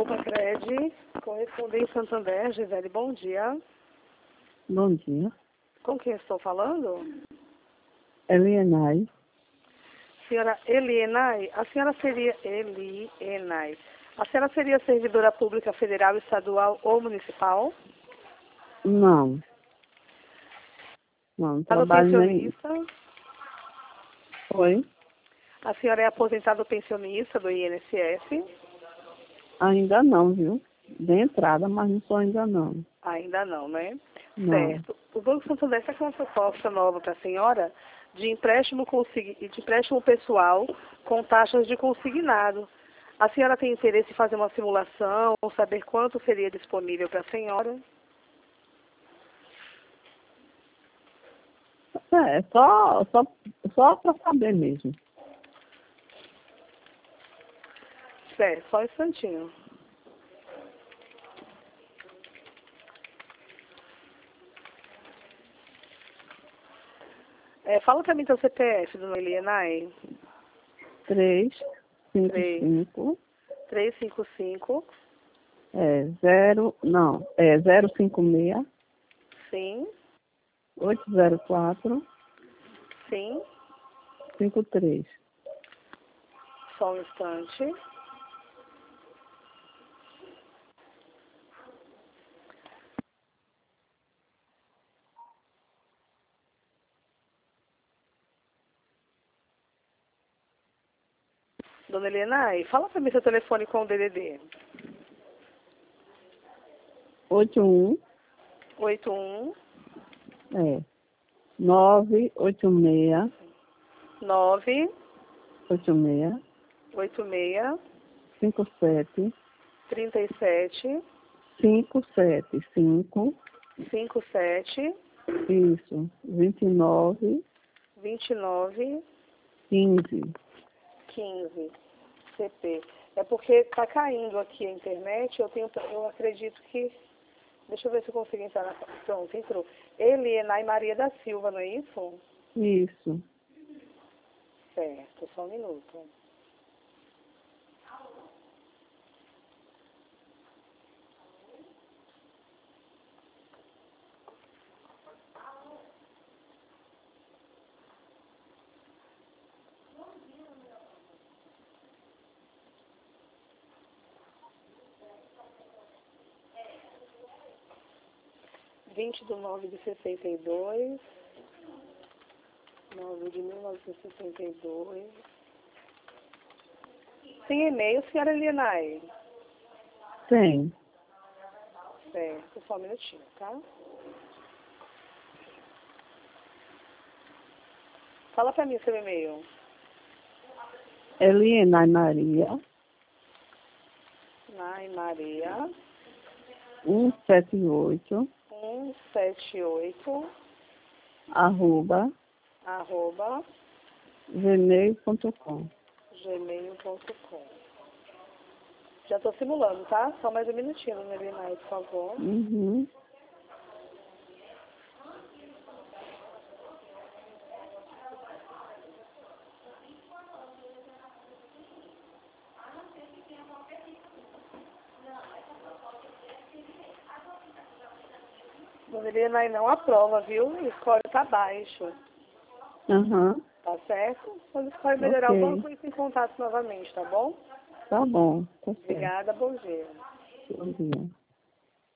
Tancredi, correspondente Santander, Gisele, bom dia. Bom dia. Com quem estou falando? Elienay. Senhora Elienay, a senhora seria Elienay. A senhora seria servidora pública federal, estadual ou municipal? Não. Não, Para o trabalho nem... pensionista? Oi? A senhora é aposentada ou pensionista do INSS? Ainda não, viu? De entrada, mas não sou ainda não. Ainda não, né? Não. Certo. O Banco Santander está com uma proposta nova para a senhora de empréstimo pessoal com taxas de consignado. A senhora tem interesse em fazer uma simulação ou saber quanto seria disponível para a senhora? É, só para saber mesmo. Certo, só um instantinho. Fala para mim teu CPF, dona Elienay. 355 355, 056 sim, 804 sim, 53. só um instante. Dona Elienay, fala para mim seu telefone com o DDD. 81 81 986 9 86 86 57 37 575 57 isso 29 29 15. 15 CP. É porque está caindo aqui a internet, eu acredito que... Deixa eu ver se eu consigo entrar na... Pronto, entrou. Elienay Maria da Silva, não é isso? Isso. Certo, só um minuto. Vinte de 9 de 62, 9 de 1962. Tem e-mail, senhora Elienay? Tem. Certo, só um minutinho, tá? Fala pra mim o seu e-mail. Elienay Maria Nay Maria 178 178 arroba arroba gmail.com. gmail.com. Já estou simulando, tá? Só mais um minutinho, dona Elienay, por favor. Uhum. Dona Elienay não aprova, viu? O score tá baixo. Aham. Tá certo? Quando o score melhorar, o Ok. banco entra em contato novamente, tá bom? Tá bom. Tá certo. Obrigada, bom dia. Bom dia.